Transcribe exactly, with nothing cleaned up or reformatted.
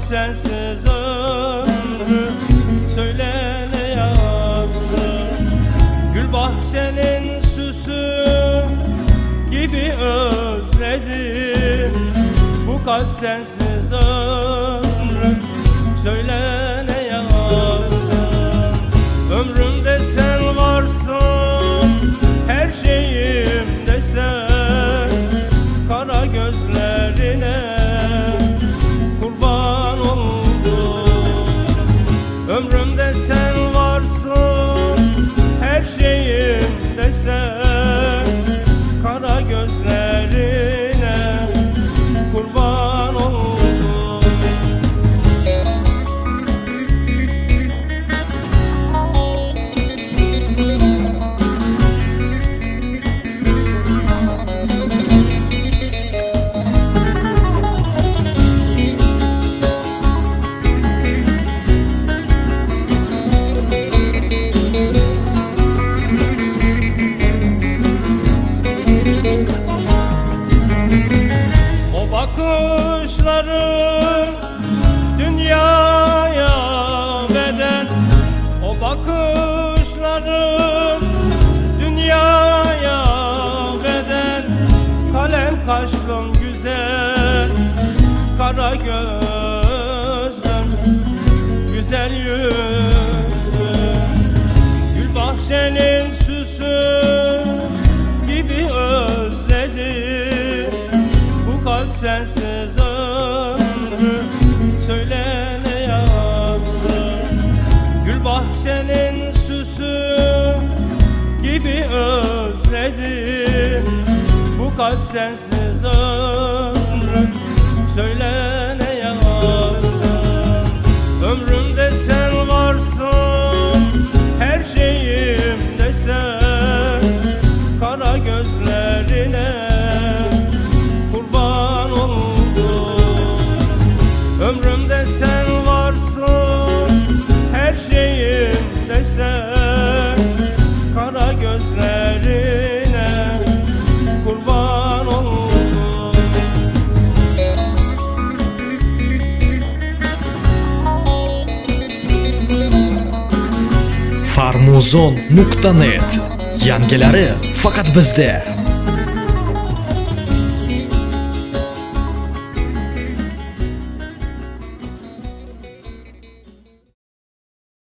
sensiz ömrüm, söyle ne yapsın? Gül bahçenin süsü gibi özledim. Bu kalp sensiz ömrüm, söyle ne yapsın? Ömrümde sen varsın, her şeyimde sen. Kara gözlerine kurban oldum. Ömrümde sen varsın, her şeyimde sen. Kara gözlerine kurban oldum. Bakışların dünyaya bedel, o bakışların dünyaya bedel. Kalem kaşlım güzel, kara gözlüm, güzel yüzlüm. Gül bahçenin süsü gibi özledim. Bu kalp sensiz ömrüm, söyle ne yapsın? Gül bahçenin süsü gibi özledim. Bu kalp sensiz ömrüm, söyle ne yapsın? Ömrümde sen varsın, her şeyimde sen. Kara gözlerine kurban oldum. Ömrümde sen varsın, her şeyimde sen. Kara gözlerine kurban oldum. farmuzon nuqta net, yangilari faqat bizda.